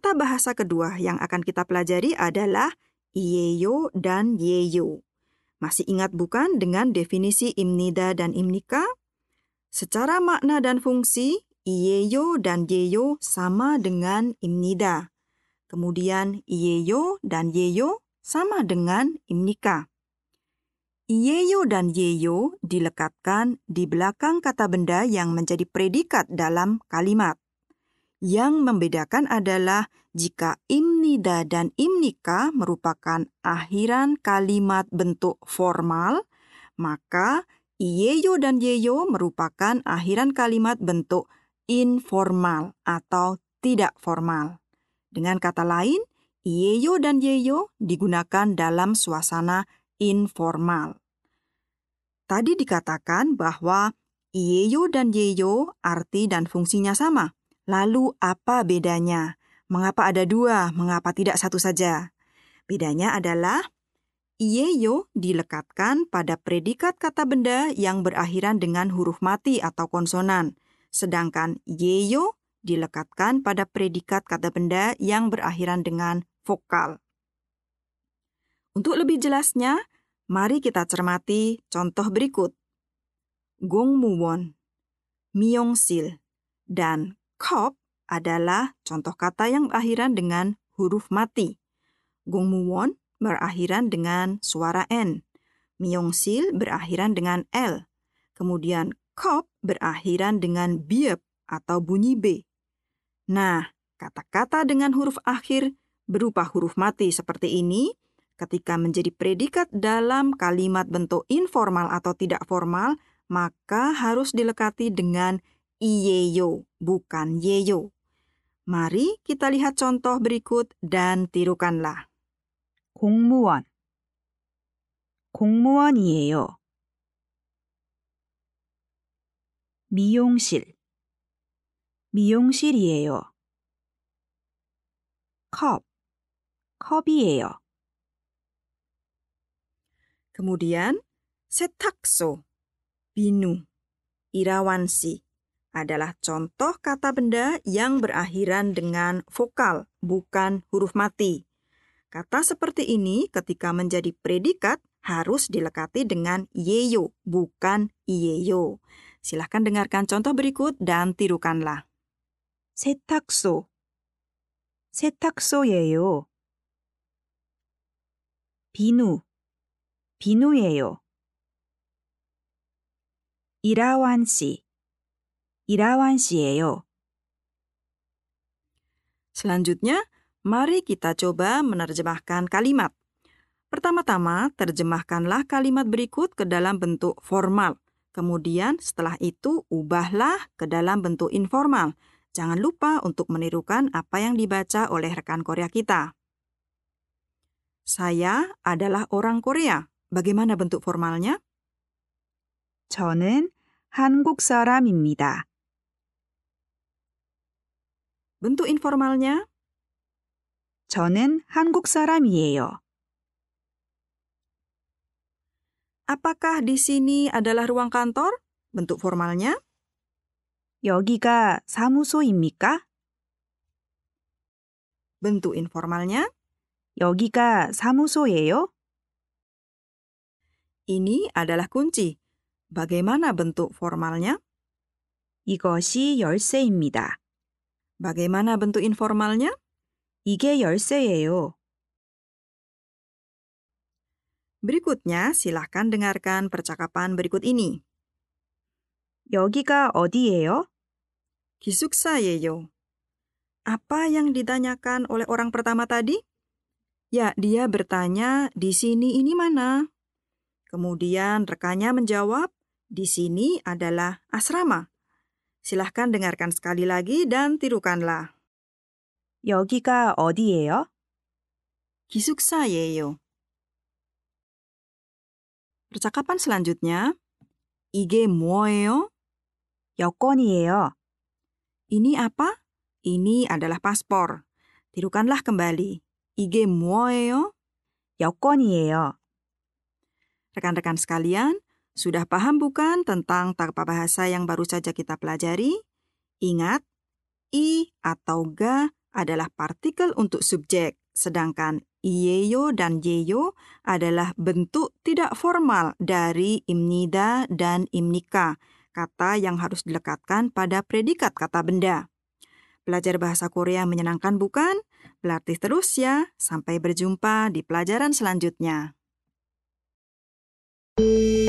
Kata bahasa kedua yang akan kita pelajari adalah iyeyo dan yeyo. Masih ingat bukan dengan definisi imnida dan imnika? Secara makna dan fungsi, iyeyo dan yeyo sama dengan imnida. Kemudian iyeyo dan yeyo sama dengan imnika. Iyeyo dan yeyo dilekatkan di belakang kata benda yang menjadi predikat dalam kalimat. Yang membedakan adalah jika imnida dan imnika merupakan akhiran kalimat bentuk formal, maka iyeyo dan yeyo merupakan akhiran kalimat bentuk informal atau tidak formal. Dengan kata lain, iyeyo dan yeyo digunakan dalam suasana informal. Tadi dikatakan bahwa iyeyo dan yeyo arti dan fungsinya sama. Lalu apa bedanya? Mengapa ada dua? Mengapa tidak satu saja? Bedanya adalah iyeyo dilekatkan pada predikat kata benda yang berakhiran dengan huruf mati atau konsonan. Sedangkan yeyo dilekatkan pada predikat kata benda yang berakhiran dengan vokal. Untuk lebih jelasnya, mari kita cermati contoh berikut. 공무원, 미용실, dan 컵 adalah contoh kata yang berakhiran dengan huruf mati. 공무원 berakhiran dengan suara N. 미용실 berakhiran dengan L. Kemudian 컵 berakhiran dengan biep atau bunyi B. Nah, kata-kata dengan huruf akhir berupa huruf mati seperti ini, ketika menjadi predikat dalam kalimat bentuk informal atau tidak formal, maka harus dilekati dengan iyeyo, bukan yeyo. Mari kita lihat contoh berikut dan tirukanlah. 공무원, 공무원이에요. 미용실, 미용실이에요. 컵, 컵이에요. Kemudian, 세탁소, 비누, irawansi adalah contoh kata benda yang berakhiran dengan vokal, bukan huruf mati. Kata seperti ini ketika menjadi predikat harus dilekati dengan yeyo, bukan iyeyo. Silahkan dengarkan contoh berikut dan tirukanlah. 세탁소, 세탁소예요. 비누, 비누예요. 이라완시, 이라완시예요. Selanjutnya, mari kita coba menerjemahkan kalimat. Pertama-tama, terjemahkanlah kalimat berikut ke dalam bentuk formal. Kemudian, setelah itu, ubahlah ke dalam bentuk informal. Jangan lupa untuk menirukan apa yang dibaca oleh rekan Korea kita. Saya adalah orang Korea. Bagaimana bentuk formalnya? 저는 한국 사람입니다. Bentuk informalnya? 저는 한국 사람이에요. Apakah di sini adalah ruang kantor? Bentuk formalnya? 여기가 사무소입니까? Bentuk informalnya? 여기가 사무소예요? Ini adalah kunci. Bagaimana bentuk formalnya? 이것이 열쇠입니다. Bagaimana bentuk informalnya? 이게 열쇠예요. Berikutnya, silahkan dengarkan percakapan berikut ini. 여기가 어디예요? 기숙사예요. Apa yang ditanyakan oleh orang pertama tadi? Ya, dia bertanya, di sini ini mana? Kemudian rekannya menjawab, di sini adalah asrama. Silahkan dengarkan sekali lagi dan tirukanlah. 여기가 어디예요? 기숙사예요. Percakapan selanjutnya, 이게 뭐예요? 여권이에요. Ini apa? Ini adalah paspor. Tirukanlah kembali. 이게 뭐예요? 여권이에요. Rekan-rekan sekalian, sudah paham bukan tentang tata bahasa yang baru saja kita pelajari? Ingat, i atau ga adalah partikel untuk subjek, sedangkan iyeyo dan yeyo adalah bentuk tidak formal dari imnida dan imnika, kata yang harus dilekatkan pada predikat kata benda. Belajar bahasa Korea menyenangkan bukan? Berlatih terus ya. Sampai berjumpa di pelajaran selanjutnya.